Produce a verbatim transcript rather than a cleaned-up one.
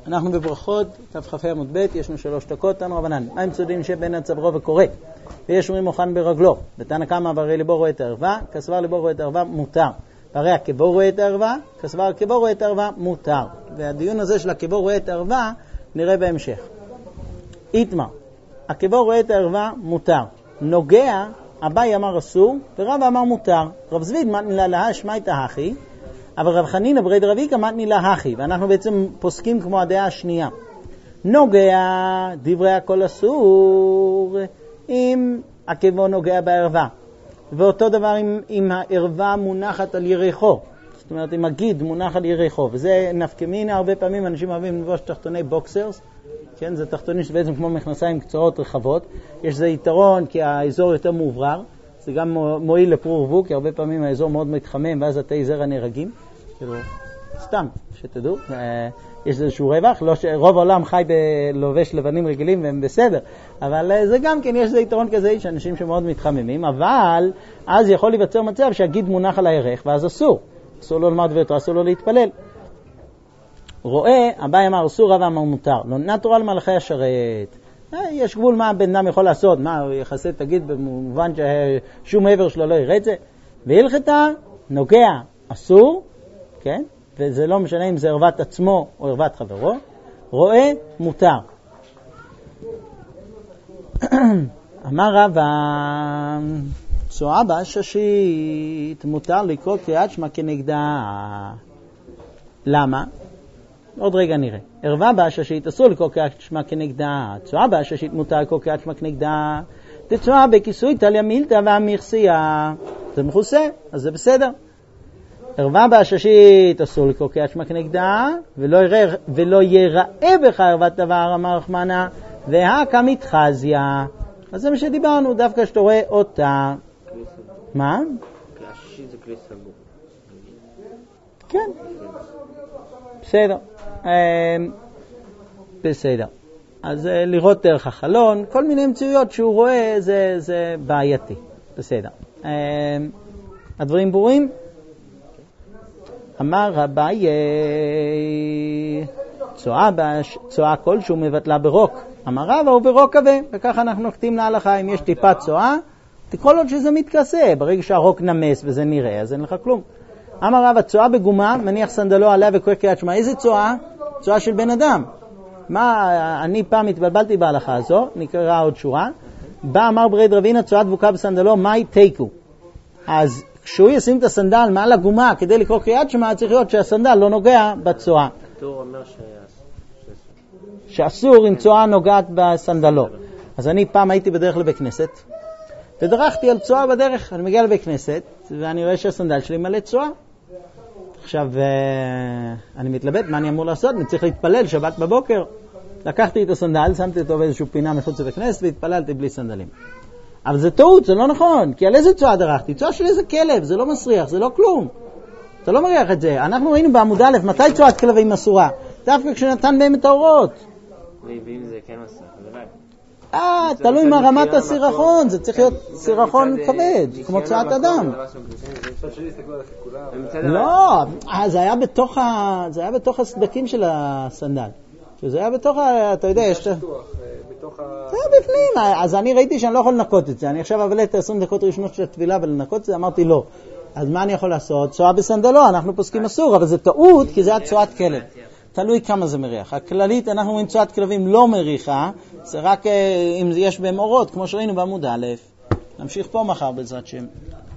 אנחנו בברכות, תפחפי עמוד ב', יש לנו שלוש דקות, תנו רבנן. מה הם צודדים שבין הצברו וקורא? ויש אומרים מוכן ברגלו. ותנא קמא והרי ליבו רואה את הערווה, כסבר ליבו רואה את הערווה, מותר. והרי הכיבור רואה את הערווה, כסבר הכיבור רואה את הערווה, מותר. והדיון הזה של הכיבור רואה את הערווה, נראה בהמשך. איתמר, הכיבור רואה את הערווה, מותר. נוגע, אביי אמר אסור, ורב אמר מותר. רב זביד מתנילה לה שמייתא הכי, אבל רב חנינא ברי דרביקא מתנילה הכי, ואנחנו בעצם פוסקים כמו הדעה השנייה. נוגע, דברי הכל אסור, אם הכיבור נוגע בערווה. ואותו דבר אם, אם הערווה מונחת על ירחו. זאת אומרת, אם הגיד מונח על ירחו. וזה נפקמינה, הרבה פעמים אנשים אוהבים לבוש תחתוני בוקסרס. כן, זה תחתונים שבעצם כמו מכנסיים קצרות רחבות. יש זה יתרון כי האזור יותר מאוברר. זה גם מועיל לפרור ורבו, כי הרבה פעמים האזור מאוד מתחמם, ואז התי זרע נהרגים. כאילו, סתם, שתדעו. יש איזשהו רווח, לא שרוב העולם חי בלובש לבנים רגילים והם בסדר, אבל זה גם כן, יש איזה יתרון כזה, יש אנשים שמאוד מתחממים, אבל אז יכול להיווצר מצב שהגיד מונח על הירך, ואז אסור. אסור לו לומר דבר תורה, אסור לו להתפלל. רואה, אביי אמר אסור, רב אמר מותר. לא נתנה תורה למלאכי השרת. יש גבול מה בן אדם יכול לעשות, מה הוא יחסה תגיד במובן ששום עבר שלו לא יראה את זה. והלכתה, נוגע, אסור, כן? וזה לא משנה אם זה ערוות עצמו או ערוות חברו. רואה, מותר. אמר רב, צועה בעששית, מותר לקרוא קריאת שמע כנגדה. למה? עוד רגע נראה. ערווה בעששית, אסור לקרוא קריאת שמע כנגדה. צועה בעששית, מותר לקרוא קריאת שמע כנגדה. תצועה בכיסוי תליה מילתא והמכסיה. זה מכוסה, אז זה בסדר. ערווה בעששית, אסור לקרוא קריאת שמע כנגדה, ולא יראה, ולא יראה בך ערוות דבר, אמר רחמנא, והקא מתחזיה. אז זה מה שדיברנו, דווקא שאתה רואה אותה. מה? העששית זה כלי סגור. כן. בסדר. בסדר. אז לראות דרך החלון, כל מיני מציאויות שהוא רואה, זה, זה בעייתי. בסדר. הדברים ברורים? אמר רביי, צועה, צועה כלשהו מבטלה ברוק. אמר רבא הוא ברוק כבה, וככה אנחנו נוקטים להלכה. אם יש טיפה צועה, תקרוא לו שזה מתכסה. ברגע שהרוק נמס וזה נראה, אז אין לך כלום. אמר רבא, צועה בגומה, מניח סנדלו עליה וקורא קריאת שמע. איזה צועה? צועה של בן אדם. מה, אני פעם התבלבלתי בהלכה הזו, נקרא עוד שורה. בא אמר ברי דרבינה, צועה דבוקה בסנדלו, מהי תיקו? אז כשהוא ישים את הסנדל מעל הגומה כדי לקרוא קריאת שמע, צריך להיות שהסנדל לא נוגע בצועה. התור אומר שאסור אם צועה נוגעת בסנדלו. אז אני פעם הייתי בדרך לבית כנסת, ודרכתי על צועה בדרך. אני מגיע לבית כנסת, ואני רואה שהסנדל שלי מלא צועה. עכשיו, אני מתלבט, מה אני אמור לעשות? אני צריך להתפלל שבת בבוקר. לקחתי את הסנדל, שמתי אותו באיזושהי פינה מחוץ לבית כנסת, והתפללתי בלי סנדלים. אבל זה טעות, זה לא נכון, כי על איזה צועה דרכתי? צועה של איזה כלב, זה לא מסריח, זה לא כלום. אתה לא מריח את זה. אנחנו ראינו בעמוד א', מתי צועת כלבים אסורה? דווקא כשנתן בהם את האורות. ואם זה כן מסריח, זה רק. אה, תלוי מה רמת הסירחון, זה צריך להיות סירחון כבד, כמו צועת אדם. לא, זה היה בתוך הסדקים של הסנדל. זה היה בתוך, אתה יודע, יש... זה היה בפנים, אז אני ראיתי שאני לא יכול לנקות את זה. אני עכשיו עבלת את עשרים דקות ראשונות של התפילה ולנקות את זה, אמרתי לא. אז מה אני יכול לעשות? צועה בסנדלו, אנחנו פוסקים אסור, אבל זה טעות כי זה היה צועת כלב. תלוי כמה זה מריח. הכללית, אנחנו אומרים צועת כלבים לא מריחה, זה רק אם יש בהם אורות, כמו שראינו בעמוד א'. נמשיך פה מחר בעזרת שם.